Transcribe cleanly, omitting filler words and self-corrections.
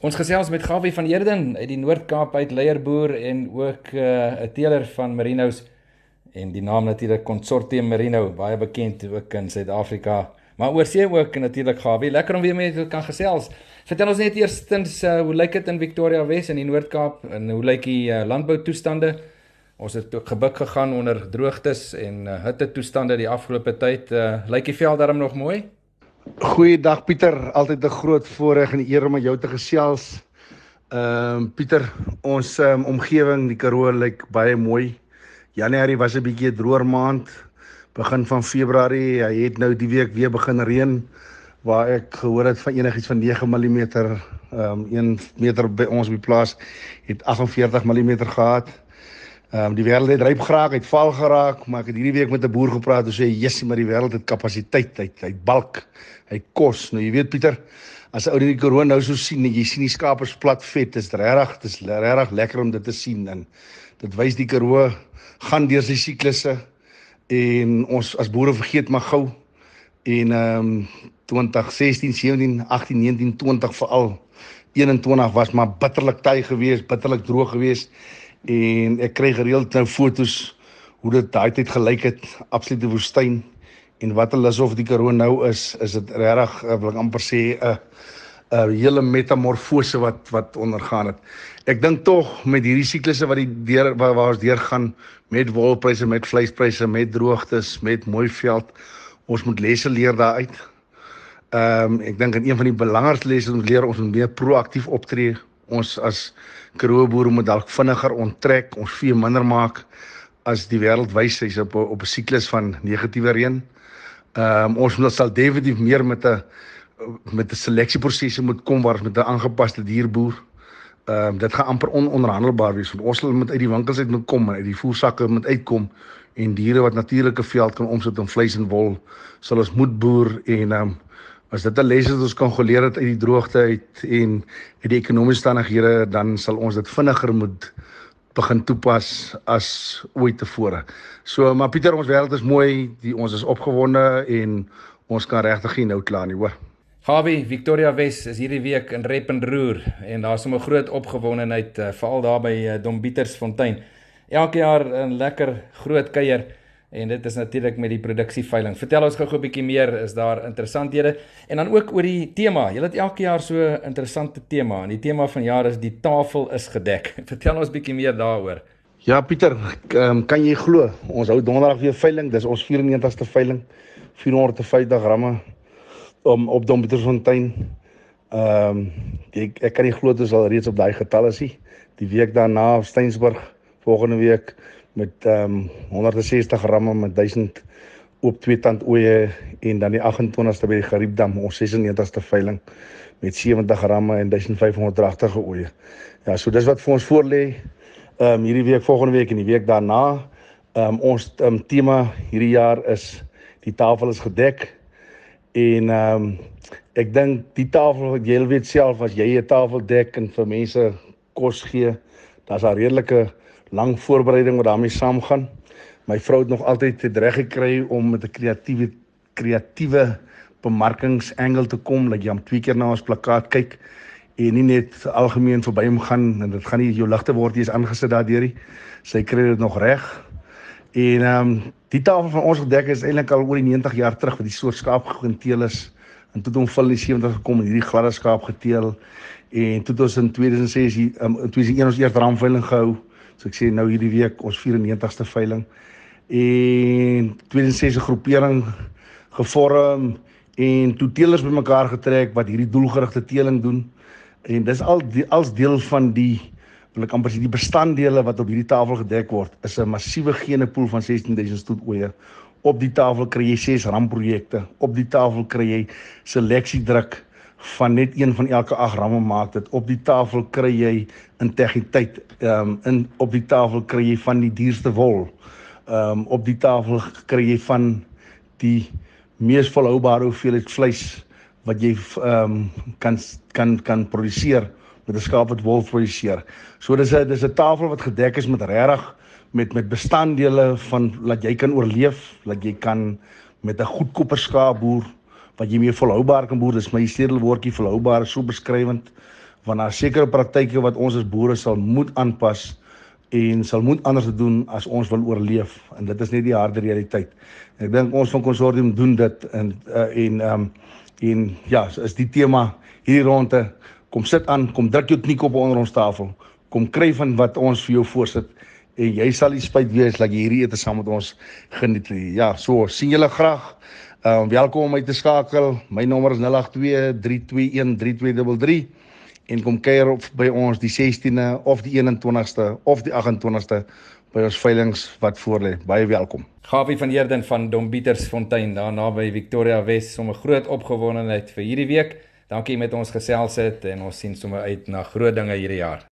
Ons gesels met Gawie van Heerden uit die Noord-Kaap uit leierboer en ook 'n teeler van Merinos en die naam natuurlik Consortium Merino, baie bekend ook in Suid-Afrika, maar oorsee ook natuurlik Gawie. Lekker om weer met jou kan gesels. Vertel ons net eerstens hoe lyk dit in Victoria Wes in die Noord-Kaap en hoe lyk die landboutoestande? Ons het ook gebuk gegaan onder droogtes en hittetoestande die afgelope tyd. Lyk die veld darm nog mooi? Goeiedag Pieter, altyd 'n groot voorreg en eer om met jou te gesels. Pieter, ons omgewing, die Karoo lyk baie mooi. Januarie was 'n bietjie 'n droër maand. Begin van Februarie, hy het nou die week weer begin reën, waar ek gehoor het van enigiets van 9 mm. 1 meter by ons op die plaas het 48 mm gehad. Die wêreld het ryp geraak, het val geraak, maar ek het hierdie week met 'n boer gepraat en sê, "Jessie, maar die wêreld het kapasiteit, hy het balk, hy het kos." Nou jy weet Pieter, as 'n ou die Karoo nou so sien, jy sien die skape is plat vet, dit is regtig lekker om dit te sien en dit wys die Karoo gaan deur sy siklusse en ons as boere vergeet maar gou en 2016, 17, 18, 19, 20 veral 21 was maar bitterlik taai geweest, bitterlik droog geweest. En ek kry gereeld nou foto's hoe dit daai tyd gelyk het, absolute woestyn. En wat hulle asof die Karoo nou is dit regtig, wil ek amper sê, 'n hele metamorfose wat ondergaan het. Ek dink tog met hierdie siklusse waar ons deurgaan met wolpryse, met vleispryse, met droogtes, met mooi veld, ons moet lesse leer daaruit. Ek dink in een van die belangrikste lesse ons leer, ons moet meer proaktief optree. Ons as Karoo boere moet dalk vinniger onttrek, ons vee minder maak as die wêreld wys hy's op 'n siklus van negatiewe reën. Ons sal definitief meer met 'n seleksieprosesse moet kom waar ons met 'n aangepaste dierboer. Dit gaan amper ononderhandelbaar wees, want ons sal moet uit die winkels uit moet kom en uit die voersakke moet uitkom en diere wat natuurlike veld kan omsit in vleis en wol, sal ons moet boer en as dit 'n les is wat ons kan geleer het uit die droogte uit en uit die ekonomiese omstandighede, dan sal ons dit vinniger moet begin toepas as ooit tevore. So, maar Pieter, ons wêreld is mooi, ons is opgewonde en ons kan regtig nie nou klaar nie, hoor. Gawie, Victoria Wes is hierdie week in rep en roer en daar is 'n groot opgewondenheid, veral daar by Dombietersfontein. Elke jaar 'n lekker groot kuier. En dit is natuurlik met die produksieveiling. Vertel ons gou 'n bietjie meer, is daar interessanthede? En dan ook oor die tema. Julle het elke jaar so 'n interessante tema. En die tema van jaar is die tafel is gedek. Vertel ons bietjie meer daaroor. Ja Pieter, kan jy glo? Ons hou donderdag weer veiling. Dis ons 94ste veiling. 450 ramme op Dombietersfontein. Ek kan nie glo dit is al reeds op daai getalle is. Die week daarna Steynsburg, volgende week met 160 ramme met 1000 oop tweetand oeye en dan die 28ste by die Gariepdam, ons 96ste veiling met 70 ramme en 1500 dragtige oeye. Ja, so dis wat vir ons voorlê hierdie week, volgende week en die week daarna. Ons tema hierdie jaar is die tafel is gedek en ek dink die tafel wat jy weet self, as jy 'n tafel dek en vir mense kos gee, daar's 'n redelike lang voorbereiding wat daarmee saamgaan. My vrou het nog altyd het reg gekry om met 'n kreatiewe bemarkingsangel te kom, dat jy hom 2 keer na ons plakkaat kyk en nie net algemeen verby hom gaan en dit gaan nie jou ligte word, jy is aangesit daardeur nie. Sy kry dit nog reg. En die tafel van ons gedek is eintlik al oor die 90 jaar terug wat die soort skaap geteel is. En toe het hom vol in die 70 gekom en hierdie gladde skaap geteel. En toe het ons in 2006 in 2001 ons eerste ramveiling gehou. So ek sê nou hierdie week ons 94ste veiling en 2006 'n groepering gevorm en toe teelers bymekaar getrek wat hierdie doelgerigte teeling doen en dis als deel van die wil ek amper sê die bestanddele wat op hierdie tafel gedek word is 'n massiewe genepool van 16000 stoetoeie. Op die tafel kry jy 6 ramprojekte, op die tafel kry jy seleksiedruk van net een van elke 8 ramme maak dit. Op die tafel kry jy integriteit. Op die tafel kry jy van die duurste wol. Op die tafel kry jy van die mees volhoubare hoeveelheid vleis wat jy kan produseer met 'n skaap wat wol produseer. So dis 'n tafel wat gedek is met regtig met bestanddele van dat jy kan oorleef, dat jy kan met 'n goedkoper skaap boer wat jy meer volhoubaar kan boer. Dis my stedelwoordjie volhoubaar, so beskrywend want daar sekere praktyke wat ons as boere sal moet aanpas en sal moet anders doen as ons wil oorleef, en dit is net die harde realiteit. Ek dink ons van Consortium doen dit, en ja, is die tema hierdie ronde, kom sit aan, kom druk jou kniekop onder ons tafel, kom kry van wat ons vir jou voorsit, en jy sal nie spyt wees dat jy hierdie ete saam met ons geniet. Ja, so, sien julle graag, welkom om my te skakel, my nommer is 082-321-3233, en kom kuier by ons die 16de, of die 21ste, of die 28ste, by ons veilings wat voorlê. Baie welkom. Gabie van Heerden van Dombietersfontein, daar naby Victoria West, sommer groot opgewondenheid vir hierdie week. Dankie met ons gesels het, en ons sien sommer uit na groot dinge hierdie jaar.